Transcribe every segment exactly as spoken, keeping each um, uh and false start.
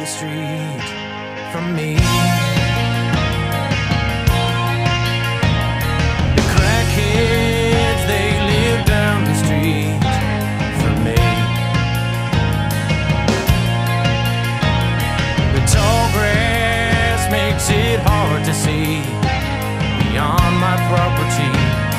the street from me. The crackheads, they live down the street from me. The tall grass makes it hard to see beyond my property.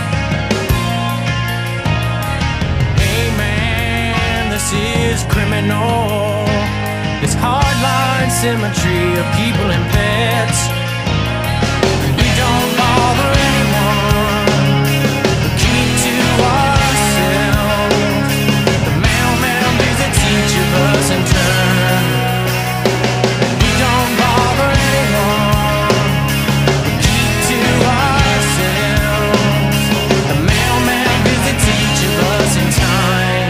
Hey man, this is criminal. This hardline symmetry of people and pets. We don't bother anyone, we keep to ourselves. The mailman visits each of us in turn. We don't bother anyone, we keep to ourselves. The mailman visits each of us in time.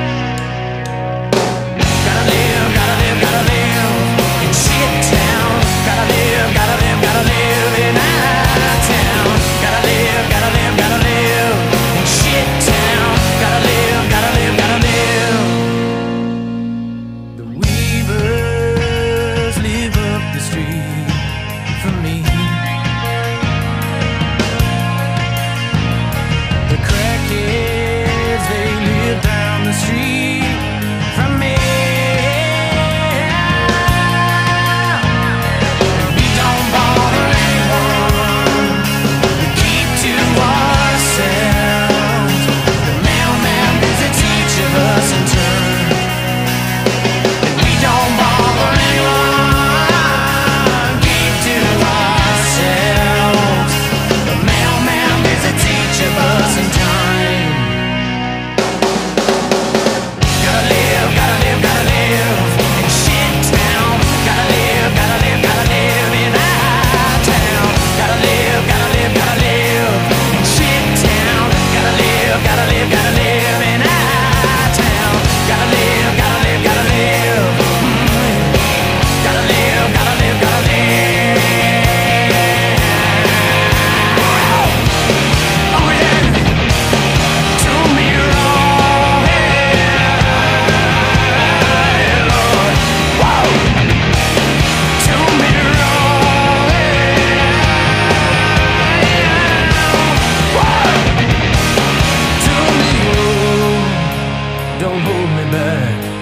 Gotta live, gotta live, gotta live in shit town. Gotta live, gotta live, gotta live in our town. Gotta live, gotta live, gotta live in shit town. Gotta live, gotta live, gotta live. The weavers live up the street from me. The crackheads, they live down the street from me. We don't bother anyone, we keep to ourselves. The mailman visits each of us in turn. And we don't bother anyone, keep to ourselves. The mailman visits each of us in time. Gotta live, gotta live, gotta live in shit town. Gotta live, gotta live, gotta live in our town. Gotta live, gotta live, gotta live in shit town. Gotta live, gotta live, gotta live in our town. Gotta live, gotta live, gotta live. Mm. Gotta live, gotta live, gotta live. Oh yeah, do me wrong, yeah, Lord. Whoa, do me wrong, yeah. Whoa, do me wrong. Don't hold me back.